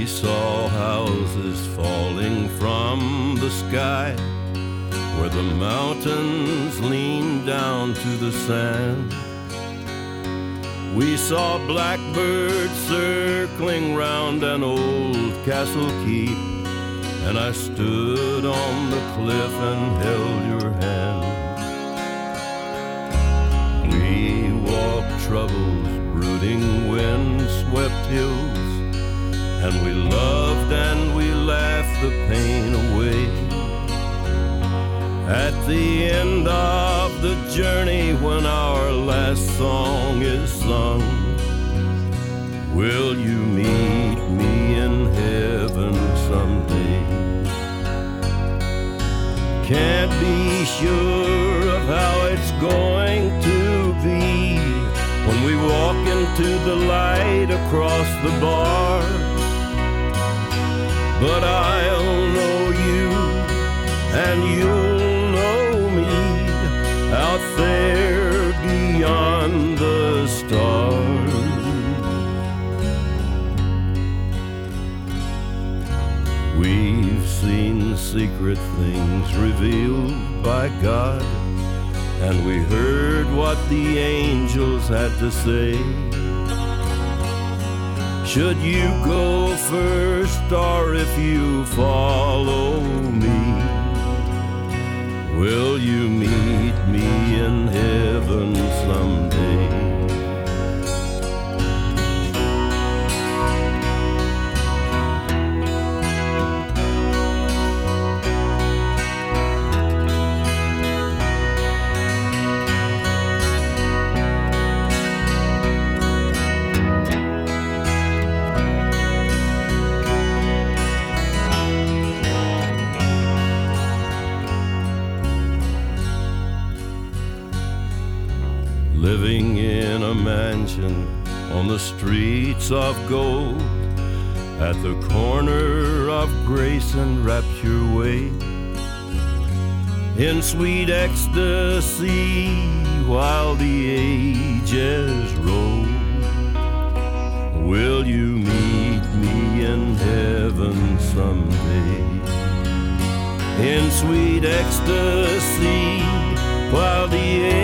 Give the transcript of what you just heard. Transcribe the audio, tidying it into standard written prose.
We saw houses falling from the sky, where the mountains leaned down to the sand. We saw blackbirds circling round an old castle keep, and I stood on the cliff and held your hand. We walked troubles, brooding wind-swept hills, and we loved and we laughed the pain away. At the end of the journey, when our last song is sung, will you meet me in heaven someday? Can't be sure of how it's going to be when we walk into the light across the bar, but I'll know you and you'll know me out there beyond the stars. We've seen secret things revealed by God, and we heard what the angels had to say. Should you go first, or if you follow me, will you meet me in heaven someday? Living in a mansion on the streets of gold, at the corner of Grace and Rapture Way, in sweet ecstasy while the ages roll. Will you meet me in heaven someday? In sweet ecstasy while the